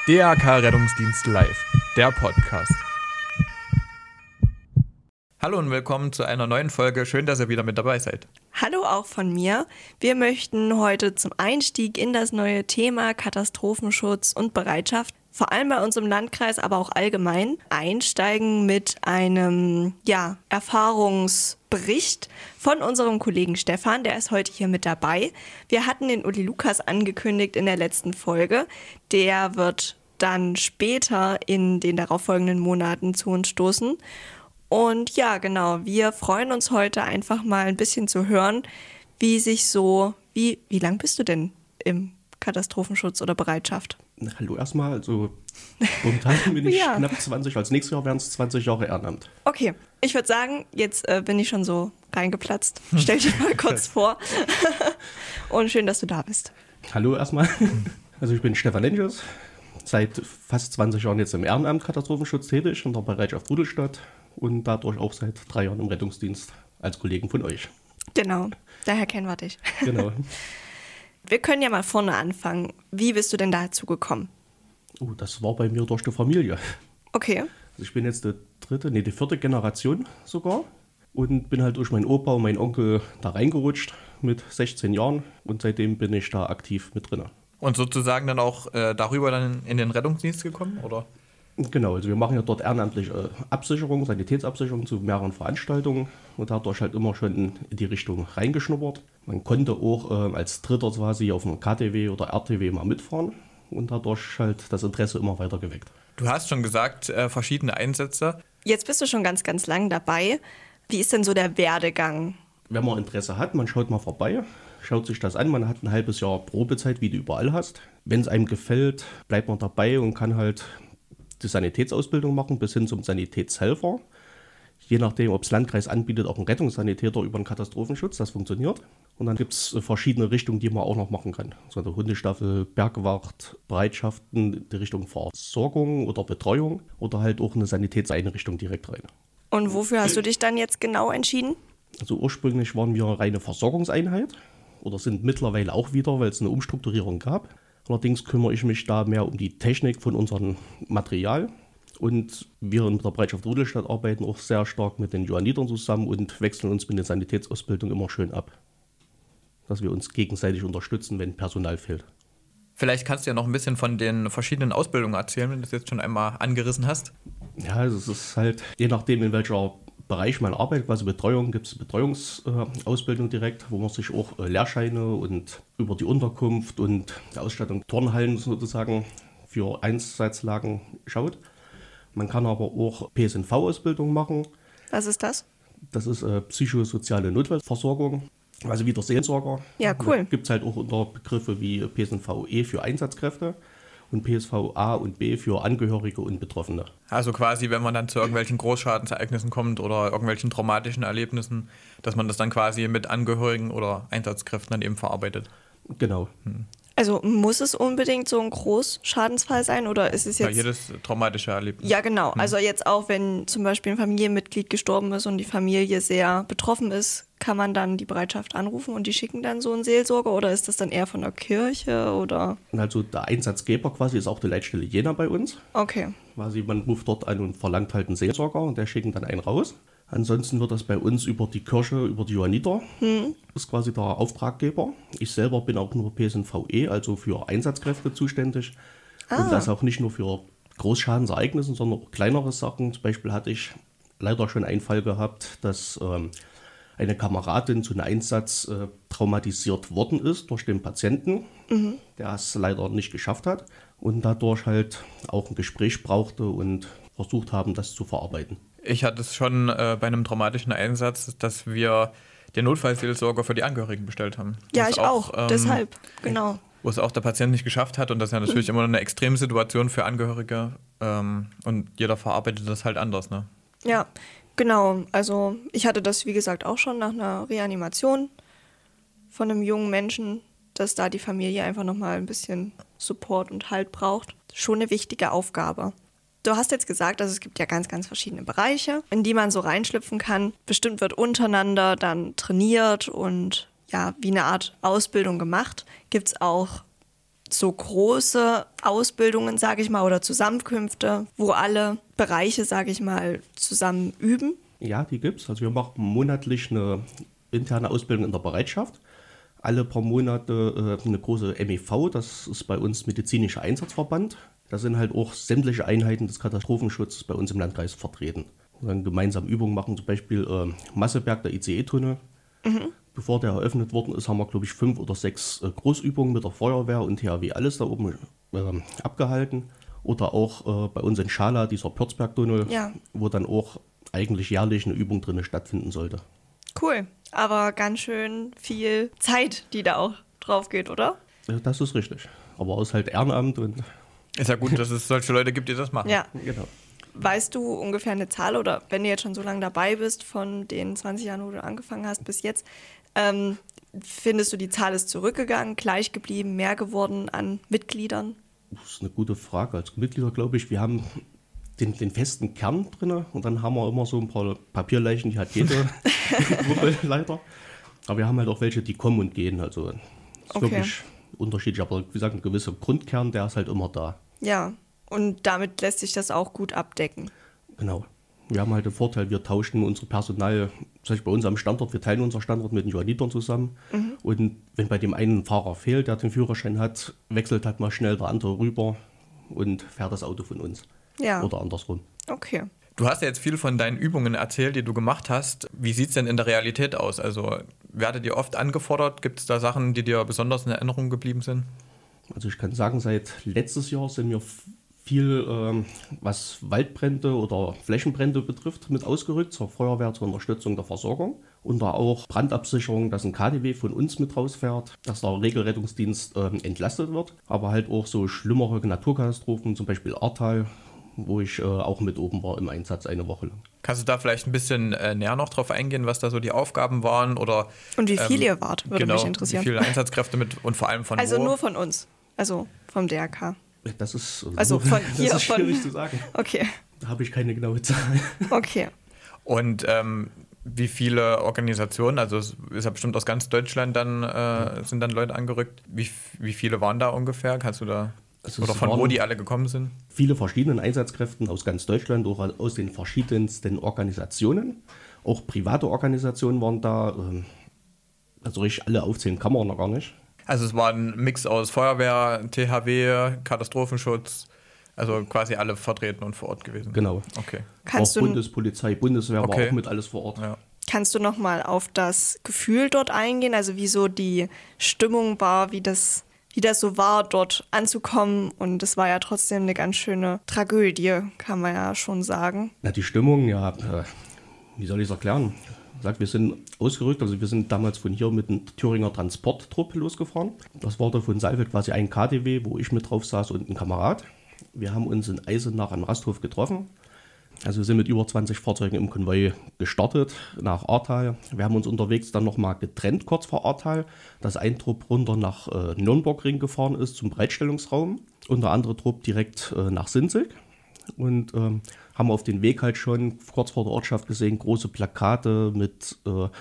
DAK Rettungsdienst Live, der Podcast. Hallo und willkommen zu einer neuen Folge. Schön, dass ihr wieder mit dabei seid. Hallo auch von mir. Wir möchten heute zum Einstieg in das neue Thema Katastrophenschutz und Bereitschaft, vor allem bei uns im Landkreis, aber auch allgemein, einsteigen mit einem Erfahrungsbericht von unserem Kollegen Stefan. Der ist heute hier mit dabei. Wir hatten den Uli Lukas angekündigt in der letzten Folge. Der wird dann später in den darauffolgenden Monaten zu uns stoßen. Und ja, genau, wir freuen uns heute einfach mal ein bisschen zu hören, wie lang bist du denn im Katastrophenschutz oder Bereitschaft? Hallo erstmal, momentan bin ich knapp 20, als nächstes Jahr wären es 20 Jahre Ehrenamt. Okay, ich würde sagen, jetzt bin ich schon so reingeplatzt. Stell dich mal kurz vor und schön, dass du da bist. Hallo erstmal, also ich bin Stefan Lentjes, seit fast 20 Jahren jetzt im Ehrenamt Katastrophenschutz tätig in der Bereitschaft Rudolstadt und dadurch auch seit 3 Jahren im Rettungsdienst als Kollegen von euch. Genau, daher kennen wir dich. Genau. Wir können ja mal vorne anfangen. Wie bist du denn dazu gekommen? Oh, das war bei mir durch die Familie. Okay. Also ich bin jetzt die 4. Generation sogar und bin halt durch meinen Opa und meinen Onkel da reingerutscht mit 16 Jahren und seitdem bin ich da aktiv mit drin. Und sozusagen dann auch darüber dann in den Rettungsdienst gekommen, oder? Genau, also wir machen ja dort ehrenamtliche Absicherung, Sanitätsabsicherung zu mehreren Veranstaltungen und dadurch halt immer schon in die Richtung reingeschnuppert. Man konnte auch als Dritter quasi auf dem KTW oder RTW mal mitfahren und dadurch halt das Interesse immer weiter geweckt. Du hast schon gesagt, verschiedene Einsätze. Jetzt bist du schon ganz, ganz lang dabei. Wie ist denn so der Werdegang? Wenn man Interesse hat, man schaut mal vorbei, schaut sich das an, man hat ein halbes Jahr Probezeit, wie du überall hast. Wenn es einem gefällt, bleibt man dabei und kann halt die Sanitätsausbildung machen, bis hin zum Sanitätshelfer. Je nachdem, ob das Landkreis anbietet, auch ein Rettungssanitäter über den Katastrophenschutz, das funktioniert. Und dann gibt es verschiedene Richtungen, die man auch noch machen kann. Also eine Hundestaffel, Bergwacht, Bereitschaften, die Richtung Versorgung oder Betreuung oder halt auch eine Sanitätseinrichtung direkt rein. Und wofür hast du dich dann jetzt genau entschieden? Also ursprünglich waren wir eine reine Versorgungseinheit oder sind mittlerweile auch wieder, weil es eine Umstrukturierung gab. Allerdings kümmere ich mich da mehr um die Technik von unserem Material. Und wir in der Bereitschaft Rudolstadt arbeiten auch sehr stark mit den Johannitern zusammen und wechseln uns mit der Sanitätsausbildung immer schön ab. Dass wir uns gegenseitig unterstützen, wenn Personal fehlt. Vielleicht kannst du ja noch ein bisschen von den verschiedenen Ausbildungen erzählen, wenn du das jetzt schon einmal angerissen hast. Ja, also es ist halt, je nachdem in welcher Bereich man arbeitet, quasi Betreuung, gibt es Betreuungsausbildung direkt, wo man sich auch Lehrscheine und über die Unterkunft und die Ausstattung Turnhallen sozusagen für Einsatzlagen schaut. Man kann aber auch PSNV-Ausbildung machen. Was ist das? Das ist psychosoziale Notfallversorgung, also wieder Seelsorger. Ja, cool. Da gibt es halt auch unter Begriffe wie PSNV-E für Einsatzkräfte und PSV-A und B für Angehörige und Betroffene. Also quasi, wenn man dann zu irgendwelchen Großschadensereignissen kommt oder irgendwelchen traumatischen Erlebnissen, dass man das dann quasi mit Angehörigen oder Einsatzkräften dann eben verarbeitet. Genau. Also muss es unbedingt so ein Großschadensfall sein oder ist es jetzt... Ja, jedes traumatische Erlebnis. Ja, genau. Also jetzt auch, wenn zum Beispiel ein Familienmitglied gestorben ist und die Familie sehr betroffen ist, kann man dann die Bereitschaft anrufen und die schicken dann so einen Seelsorger oder ist das dann eher von der Kirche oder? Also der Einsatzgeber quasi ist auch die Leitstelle Jena bei uns. Okay. Quasi man ruft dort an und verlangt halt einen Seelsorger und der schickt dann einen raus. Ansonsten wird das bei uns über die Kirche, über die Johanniter, ist quasi der Auftraggeber. Ich selber bin auch nur PSNV-E, also für Einsatzkräfte zuständig. Und das auch nicht nur für Großschadensereignisse, sondern auch kleinere Sachen. Zum Beispiel hatte ich leider schon einen Fall gehabt, dass eine Kameradin zu einem Einsatz traumatisiert worden ist durch den Patienten, der es leider nicht geschafft hat und dadurch halt auch ein Gespräch brauchte und versucht haben, das zu verarbeiten. Ich hatte es schon bei einem traumatischen Einsatz, dass wir den Notfallseelsorger für die Angehörigen bestellt haben. Ja, ich auch. Deshalb, genau. Wo es auch der Patient nicht geschafft hat und das ist ja natürlich immer eine Extremsituation für Angehörige und jeder verarbeitet das halt anders, ne? Ja, genau. Also ich hatte das, wie gesagt, auch schon nach einer Reanimation von einem jungen Menschen, dass da die Familie einfach nochmal ein bisschen Support und Halt braucht. Schon eine wichtige Aufgabe. Du hast jetzt gesagt, also es gibt ja ganz, ganz verschiedene Bereiche, in die man so reinschlüpfen kann. Bestimmt wird untereinander dann trainiert und ja, wie eine Art Ausbildung gemacht. Gibt es auch so große Ausbildungen, sage ich mal, oder Zusammenkünfte, wo alle Bereiche, sage ich mal, zusammen üben? Ja, die gibt's. Also wir machen monatlich eine interne Ausbildung in der Bereitschaft. Alle paar Monate eine große MEV, das ist bei uns Medizinischer Einsatzverband. Da sind halt auch sämtliche Einheiten des Katastrophenschutzes bei uns im Landkreis vertreten. Und dann gemeinsam Übungen machen, zum Beispiel Masseberg, der ICE-Tunnel. Bevor der eröffnet worden ist, haben wir, glaube ich, 5 oder 6 Großübungen mit der Feuerwehr und THW alles da oben abgehalten. Oder auch bei uns in Schala, dieser Pürzberg-Tunnel, wo dann auch eigentlich jährlich eine Übung drin stattfinden sollte. Cool, aber ganz schön viel Zeit, die da auch drauf geht, oder? Das ist richtig. Aber es ist halt Ehrenamt und... Ist ja gut, dass es solche Leute gibt, die das machen. Ja. Genau. Weißt du ungefähr eine Zahl oder wenn du jetzt schon so lange dabei bist, von den 20 Jahren, wo du angefangen hast bis jetzt, findest du, die Zahl ist zurückgegangen, gleich geblieben, mehr geworden an Mitgliedern? Das ist eine gute Frage. Als Mitglieder glaube ich, wir haben den festen Kern drin und dann haben wir immer so ein paar Papierleichen, die hat jede Gruppe leider. Aber wir haben halt auch welche, die kommen und gehen. Also es ist wirklich unterschiedlich. Aber wie gesagt, ein gewisser Grundkern, der ist halt immer da. Ja, und damit lässt sich das auch gut abdecken. Genau. Wir haben halt den Vorteil, wir tauschen unser Personal, zum Beispiel bei uns am Standort, wir teilen unseren Standort mit den Johannitern zusammen. Und wenn bei dem einen Fahrer fehlt, der den Führerschein hat, wechselt halt mal schnell der andere rüber und fährt das Auto von uns. Ja. Oder andersrum. Okay. Du hast ja jetzt viel von deinen Übungen erzählt, die du gemacht hast. Wie sieht es denn in der Realität aus? Also werdet ihr oft angefordert? Gibt es da Sachen, die dir besonders in Erinnerung geblieben sind? Also ich kann sagen, seit letztes Jahr sind wir viel, was Waldbrände oder Flächenbrände betrifft, mit ausgerückt zur Feuerwehr, zur Unterstützung der Versorgung. Und da auch Brandabsicherung, dass ein KDW von uns mit rausfährt, dass der Regelrettungsdienst entlastet wird. Aber halt auch so schlimmere Naturkatastrophen, zum Beispiel Ahrtal, wo ich auch mit oben war im Einsatz eine Woche lang. Kannst du da vielleicht ein bisschen näher noch drauf eingehen, was da so die Aufgaben waren? Oder, und wie viel ihr wart, würde mich interessieren. Wie viele Einsatzkräfte mit und vor allem von Also wo? nur von uns, also vom DRK. Das ist, also von hier, das ist schwierig zu sagen. Okay. Da habe ich keine genaue Zahl. Okay. Und wie viele Organisationen, also es ist ja bestimmt aus ganz Deutschland dann, sind dann Leute angerückt. Wie viele waren da ungefähr? Kannst du da, oder von wo die alle gekommen sind? Viele verschiedene Einsatzkräfte aus ganz Deutschland, auch aus den verschiedensten Organisationen. Auch private Organisationen waren da. Also richtig alle aufzählen kann man noch gar nicht. Also es war ein Mix aus Feuerwehr, THW, Katastrophenschutz, also quasi alle vertreten und vor Ort gewesen. Genau. Okay. Auch Bundespolizei, Bundeswehr war auch mit alles vor Ort. Ja. Kannst du noch mal auf das Gefühl dort eingehen, also wie so die Stimmung war, wie das so war, dort anzukommen? Und es war ja trotzdem eine ganz schöne Tragödie, kann man ja schon sagen. Na, die Stimmung, ja, wie soll ich es erklären? Wir sind ausgerückt, also wir sind damals von hier mit einem Thüringer Transporttrupp losgefahren. Das war da von Saalfeld quasi ein KDW, wo ich mit drauf saß und ein Kamerad. Wir haben uns in Eisenach am Rasthof getroffen. Also wir sind mit über 20 Fahrzeugen im Konvoi gestartet nach Ahrtal. Wir haben uns unterwegs dann nochmal getrennt kurz vor Ahrtal, dass ein Trupp runter nach Nürnbergring gefahren ist zum Bereitstellungsraum und der andere Trupp direkt nach Sinzig. Und haben auf den Weg halt schon kurz vor der Ortschaft gesehen, große Plakate mit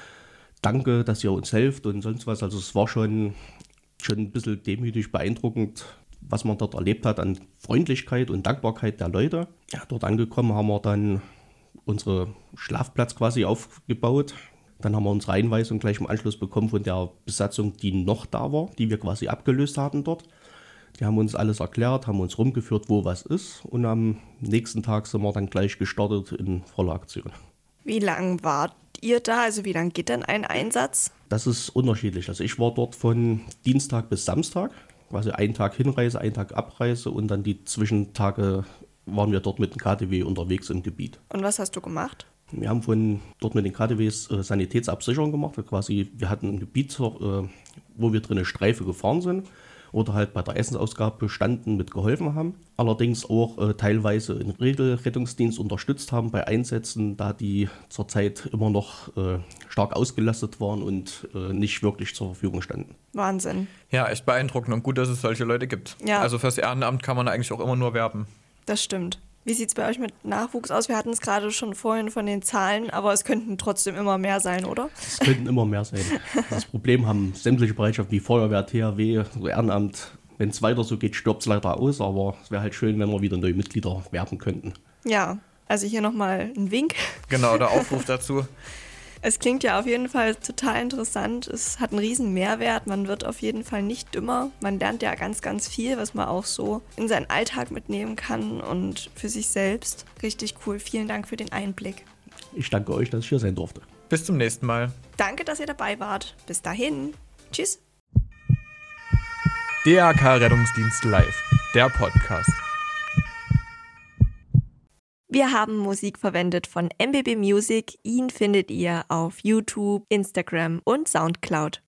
Danke, dass ihr uns helft und sonst was. Also es war schon ein bisschen demütig beeindruckend, was man dort erlebt hat an Freundlichkeit und Dankbarkeit der Leute. Ja, dort angekommen haben wir dann unseren Schlafplatz quasi aufgebaut. Dann haben wir unsere Einweisung gleich im Anschluss bekommen von der Besatzung, die noch da war, die wir quasi abgelöst hatten dort. Die haben uns alles erklärt, haben uns rumgeführt, wo was ist. Und am nächsten Tag sind wir dann gleich gestartet in voller Aktion. Wie lange wart ihr da? Also wie lange geht denn ein Einsatz? Das ist unterschiedlich. Also ich war dort von Dienstag bis Samstag. Quasi einen Tag Hinreise, einen Tag Abreise. Und dann die Zwischentage waren wir dort mit dem KTW unterwegs im Gebiet. Und was hast du gemacht? Wir haben dort mit den KTWs Sanitätsabsicherung gemacht. Quasi, wir hatten ein Gebiet, wo wir drin eine Streife gefahren sind. Oder halt bei der Essensausgabe standen, mit geholfen haben. Allerdings auch teilweise im Regelrettungsdienst unterstützt haben bei Einsätzen, da die zurzeit immer noch stark ausgelastet waren und nicht wirklich zur Verfügung standen. Wahnsinn. Ja, echt beeindruckend und gut, dass es solche Leute gibt. Ja. Also fürs Ehrenamt kann man eigentlich auch immer nur werben. Das stimmt. Wie sieht es bei euch mit Nachwuchs aus? Wir hatten es gerade schon vorhin von den Zahlen, aber es könnten trotzdem immer mehr sein, oder? Es könnten immer mehr sein. Das Problem haben sämtliche Bereichschaften wie Feuerwehr, THW, Ehrenamt, wenn es weiter so geht, stirbt es leider aus, aber es wäre halt schön, wenn wir wieder neue Mitglieder werben könnten. Ja, also hier nochmal ein Wink. Genau, der Aufruf dazu. Es klingt ja auf jeden Fall total interessant. Es hat einen riesen Mehrwert. Man wird auf jeden Fall nicht dümmer. Man lernt ja ganz, ganz viel, was man auch so in seinen Alltag mitnehmen kann und für sich selbst. Richtig cool. Vielen Dank für den Einblick. Ich danke euch, dass ich hier sein durfte. Bis zum nächsten Mal. Danke, dass ihr dabei wart. Bis dahin. Tschüss. DAK Rettungsdienst Live, der Podcast. Wir haben Musik verwendet von MBB Music. Ihn findet ihr auf YouTube, Instagram und Soundcloud.